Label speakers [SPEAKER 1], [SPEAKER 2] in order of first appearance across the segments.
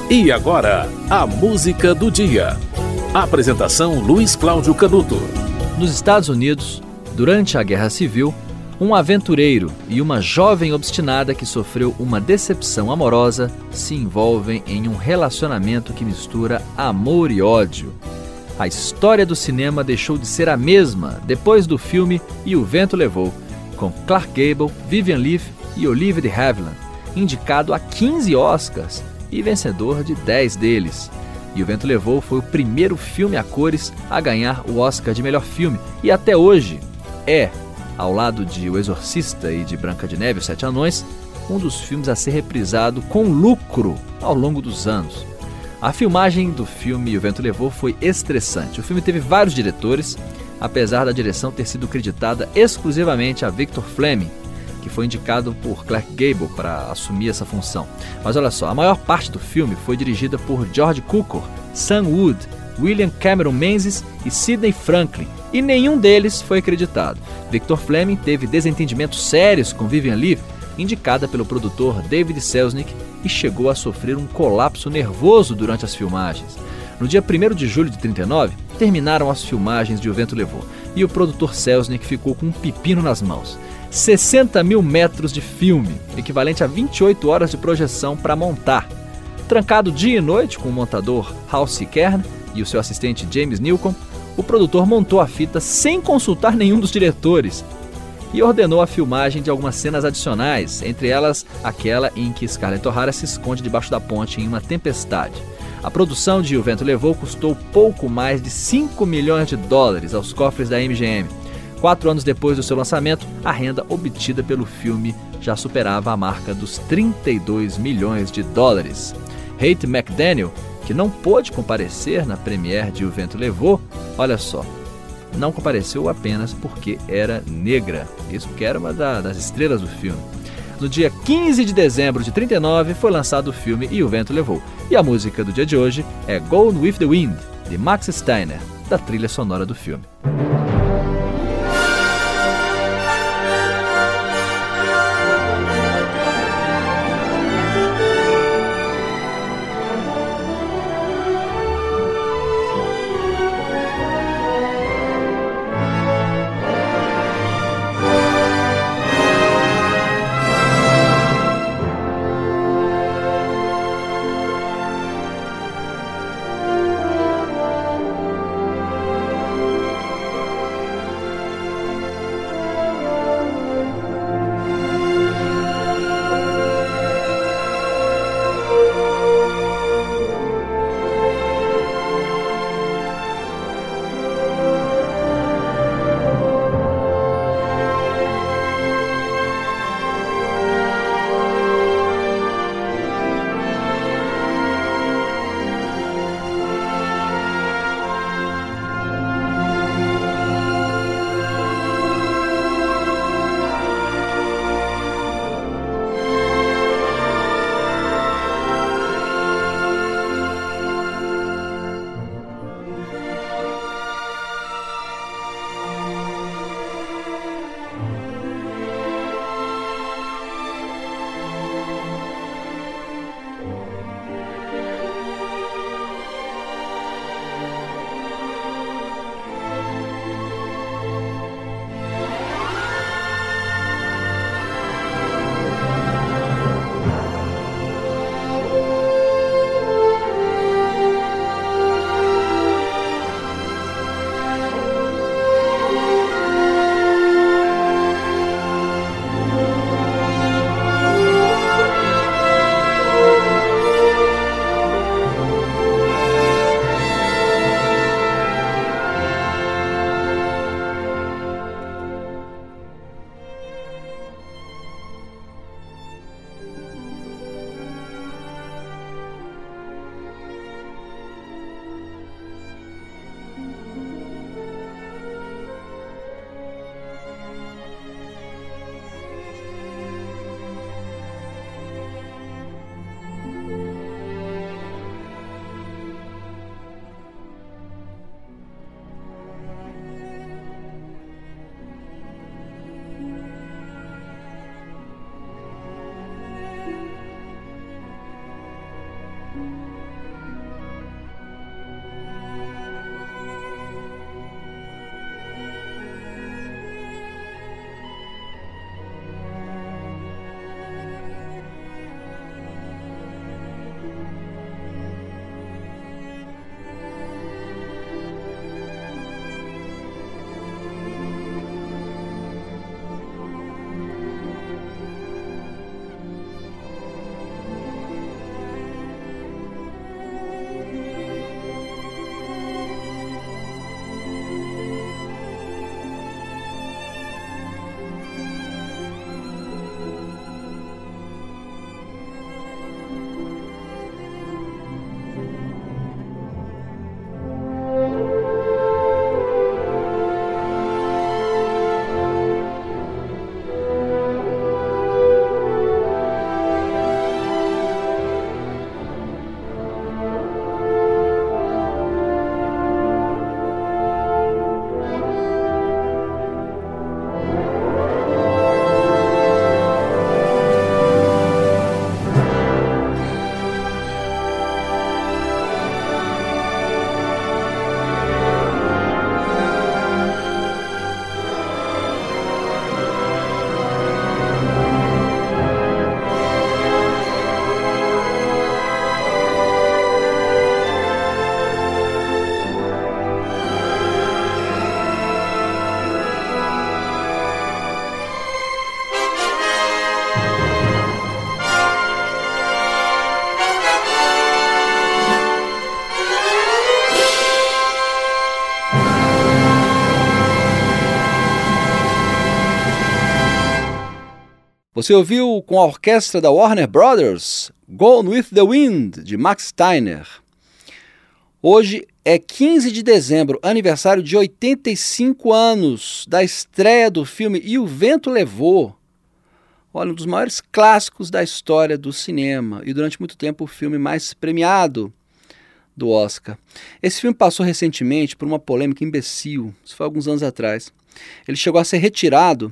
[SPEAKER 1] E agora, a música do dia. Apresentação Luiz Cláudio Canuto.
[SPEAKER 2] Nos Estados Unidos, durante a Guerra Civil, um aventureiro e uma jovem obstinada que sofreu uma decepção amorosa se envolvem em um relacionamento que mistura amor e ódio. A história do cinema deixou de ser a mesma depois do filme E o Vento Levou, com Clark Gable, Vivien Leigh e Olivia de Havilland, indicado a 15 Oscars e vencedor de 10 deles. E o Vento Levou foi o primeiro filme a cores a ganhar o Oscar de melhor filme e até hoje é, ao lado de O Exorcista e de Branca de Neve e os Sete Anões, um dos filmes a ser reprisado com lucro ao longo dos anos. A filmagem do filme E o Vento Levou foi estressante. O filme teve vários diretores, apesar da direção ter sido creditada exclusivamente a Victor Fleming, que foi indicado por Clark Gable para assumir essa função. Mas olha só, a maior parte do filme foi dirigida por George Cukor, Sam Wood, William Cameron Menzies e Sidney Franklin, e nenhum deles foi acreditado. Victor Fleming teve desentendimentos sérios com Vivien Leigh, indicada pelo produtor David Selznick, e chegou a sofrer um colapso nervoso durante as filmagens. No dia 1º de julho de 1939, terminaram as filmagens de O Vento Levou, e o produtor Selznick ficou com um pepino nas mãos. 60 mil metros de filme, equivalente a 28 horas de projeção para montar. Trancado dia e noite com o montador Halsey Kern e o seu assistente James Newcomb, o produtor montou a fita sem consultar nenhum dos diretores e ordenou a filmagem de algumas cenas adicionais, entre elas aquela em que Scarlett O'Hara se esconde debaixo da ponte em uma tempestade. A produção de O Vento Levou custou pouco mais de 5 milhões de dólares aos cofres da MGM. 4 anos depois do seu lançamento, a renda obtida pelo filme já superava a marca dos 32 milhões de dólares. Hattie McDaniel, que não pôde comparecer na premiere de O Vento Levou, olha só, não compareceu apenas porque era negra, isso porque era uma das estrelas do filme. No dia 15 de dezembro de 1939 foi lançado o filme E o Vento Levou, e a música do dia de hoje é Gone with the Wind, de Max Steiner, da trilha sonora do filme.
[SPEAKER 3] Você ouviu com a orquestra da Warner Brothers, Gone with the Wind, de Max Steiner. Hoje é 15 de dezembro, aniversário de 85 anos da estreia do filme E o Vento Levou. Olha, um dos maiores clássicos da história do cinema e durante muito tempo o filme mais premiado do Oscar. Esse filme passou recentemente por uma polêmica imbecil, isso foi alguns anos atrás. Ele chegou a ser retirado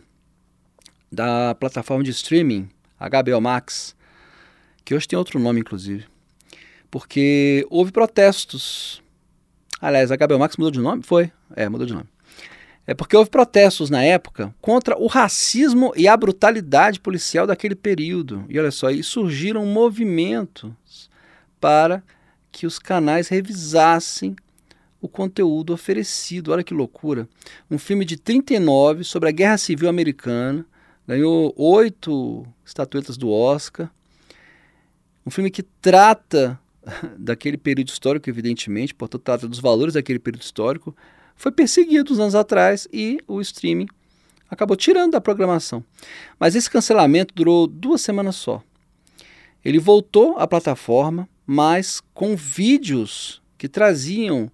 [SPEAKER 3] da plataforma de streaming, HBO Max, que hoje tem outro nome inclusive, porque houve protestos. Aliás, a HBO Max mudou de nome? Mudou de nome. É porque houve protestos na época contra o racismo e a brutalidade policial daquele período. E olha só, aí surgiram movimentos para que os canais revisassem o conteúdo oferecido. Olha que loucura. Um filme de 39 sobre a Guerra Civil Americana, ganhou 8 estatuetas do Oscar. Um filme que trata daquele período histórico, evidentemente, portanto trata dos valores daquele período histórico, foi perseguido uns anos atrás e o streaming acabou tirando da programação. Mas esse cancelamento durou 2 semanas só. Ele voltou à plataforma, mas com vídeos que traziam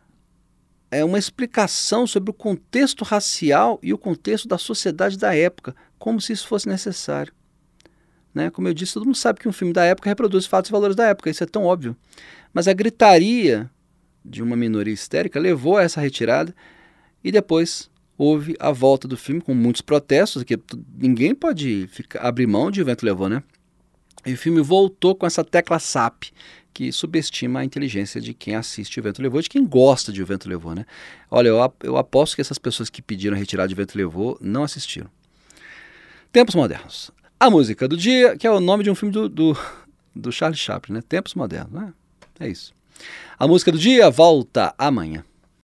[SPEAKER 3] uma explicação sobre o contexto racial e o contexto da sociedade da época, como se isso fosse necessário. Né? Como eu disse, todo mundo sabe que um filme da época reproduz fatos e valores da época, isso é tão óbvio. Mas a gritaria de uma minoria histérica levou a essa retirada e depois houve a volta do filme com muitos protestos, que ninguém pode abrir mão de O Vento Levou, né? E o filme voltou com essa tecla SAP, que subestima a inteligência de quem assiste O Vento Levou, de quem gosta de O Vento Levou, né? Olha, eu aposto que essas pessoas que pediram a retirada de O Vento Levou não assistiram. Tempos Modernos. A música do dia, que é o nome de um filme do Charlie Chaplin, né? Tempos Modernos, né? É isso. A música do dia volta amanhã.